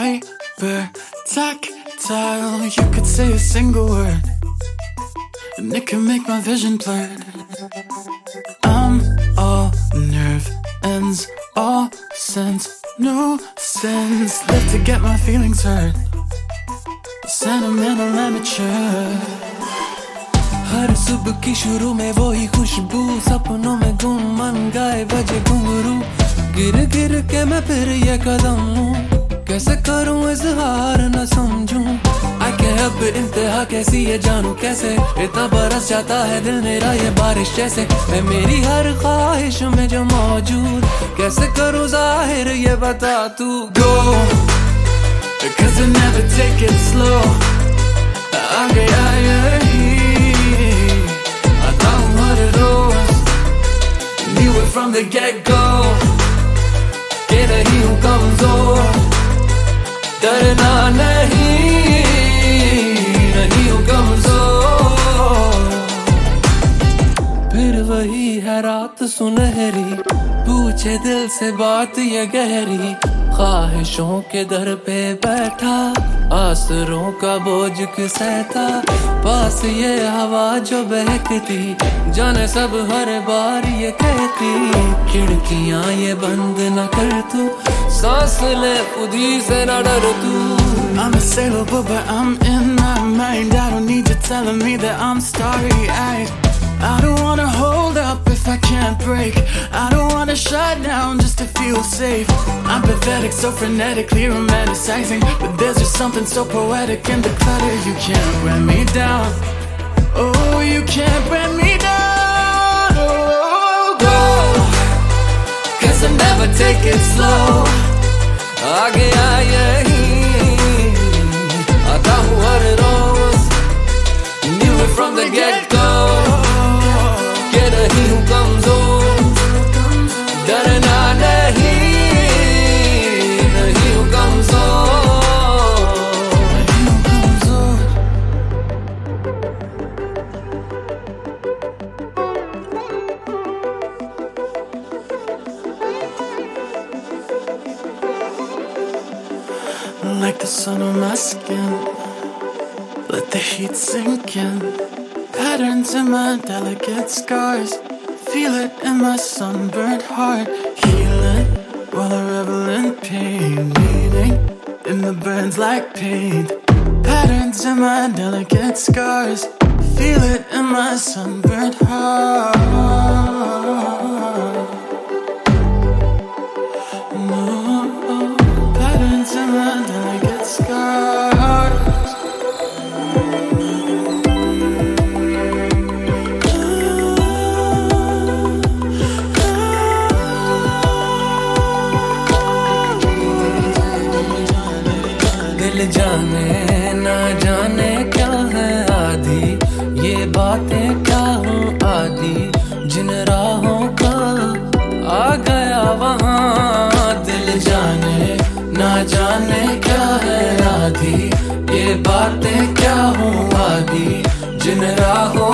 hyper tactile. You could say a single word and it can make my vision blurred. I'm all nerve ends, all sense, no sense. Live to get my feelings hurt, sentimental amateur. हर सुबह की शुरू में वो ही खुशबू, सपनों में गुम मन गाए बजे घुंघरू। गिर गिर के मैं फिर ये कदम लूं, कैसे करूं इजहार न समझूं। I can't help it, इंतहा कैसी ये जानूं कैसे, इतना बरस जाता है दिल मेरा ये बारिश जैसे। मैं मेरी हर ख्वाहिश में जो मौजूद, कैसे करूं जाहिर ये बता तू। Go, cause I never take it slow. आगे आया ही I thought what it was, knew it from the get-go. के नहीं हूँ कमजोर, डरना नहीं, नहीं हूँ कमजोर। फिर वही है रात सुनहरी, पूछे दिल से बात ये गहरी। ख्वाहिशों के दर पे बैठा, आसरों का बोझ सहता। पास ये हवा जो बहकती, जाने सब हर बार ये कहती। खिड़कियां ये बंद न कर तू, सांस ले खुद ही से न डर तू। I'm a sailor, but I'm in my mind. I don't need you telling me that I'm starry-eyed. I don't wanna hold up if I can't break. I don't wanna shut down just to feel safe. I'm pathetic, so frenetically romanticizing, but there's just something so poetic in the clutter. You can't wear me down. Oh, you can't wear me down. Oh, go, cause I never take it slow. आगे आया ही I thought what it was, knew it from the get-go. के नहीं हूँ कमजोर, डरना नहीं, नहीं हूँ कमजोर। Like the sun on my skin, let the heat sink in. Patterns in my delicate scars, feel it in my sunburnt heart. Heal it while I revel in pain, bleeding in the burns like pain. Patterns in my delicate scars, feel it in my sunburnt heart. No, patterns in my delicate scars. दिल जाने ना जाने क्या है आधी, ये बातें क्या हूँ आदि। जिन राहों का आ गया वहाँ, दिल जाने ना जाने क्या है आधी, ये बातें क्या हूँ आदि। जिन राहों